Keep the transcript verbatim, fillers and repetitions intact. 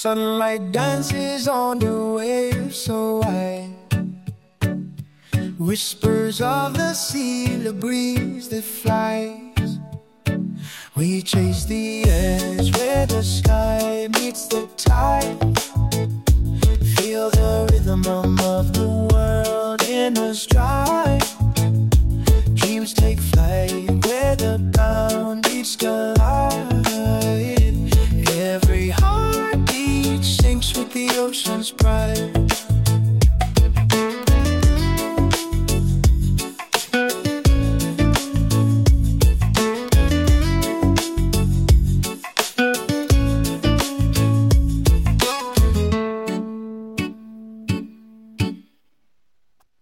Sunlight dances on the waves so wide. Whispers of the sea, the breeze that flies. We chase the air